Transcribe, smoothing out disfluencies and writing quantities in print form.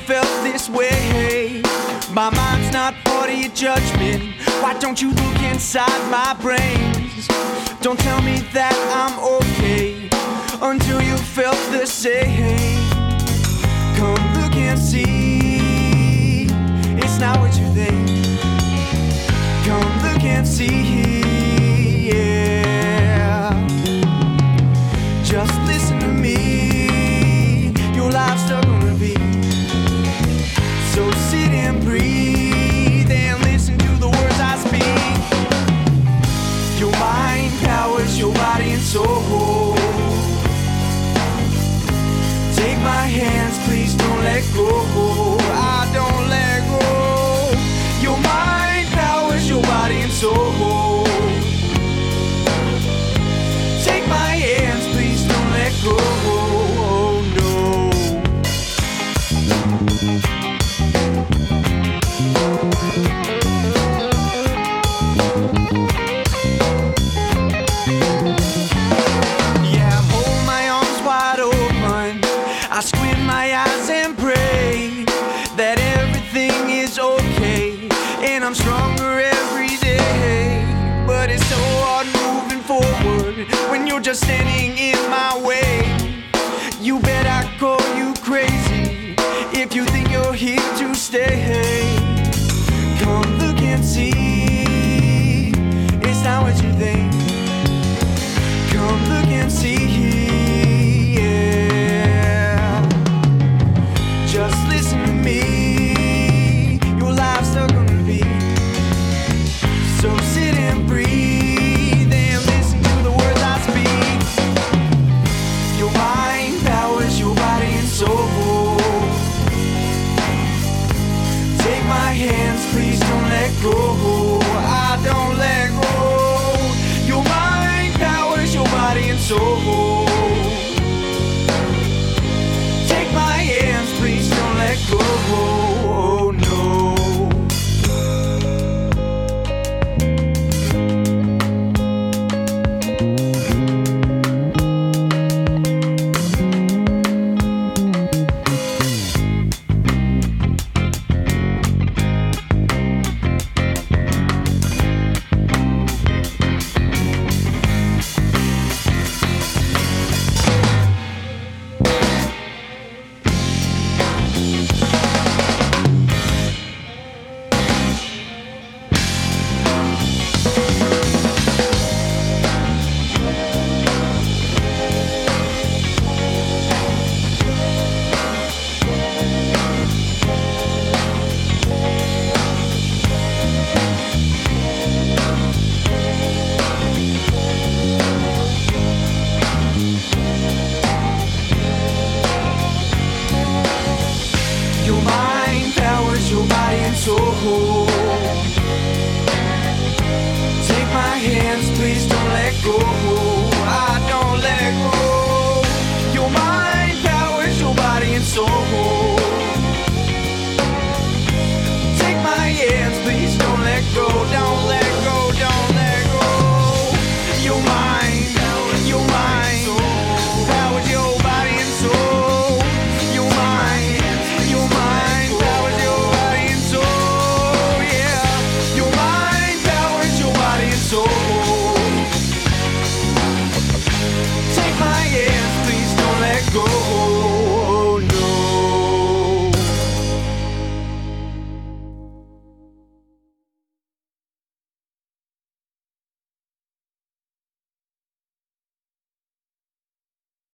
felt this way. My mind's not part of your judgment. Why don't you look inside my brains? Don't tell me that I'm okay until you felt the same. Come look and see, it's not what you think. Come look and see, yeah. Just listen to me, your life's stuck on repeat. So sit and breathe and listen to the words I speak. Your mind powers your body and soul. Take my hands, please don't let go. I don't let go. Your mind powers your body and soul. Take my hands, please don't let go. Oh no. Yeah, I'm holding my arms wide open. I squint my eyes and pray that everything is okay, and I'm stronger every day. But it's so hard moving forward when you're just standing in my way. You bet I call you crazy if you think you're here to stay. Come look and see, it's not what you think. Come look and see, yeah. Just listen to me, your life's stuck on repeat. So sit and breathe and listen to the words I speak. Your mind powers your body and soul. Take my hands, please don't let go. I don't let go. Your mind powers your body and soul. Take my hands, please don't let go. Oh no. Your mind powers your body and soul.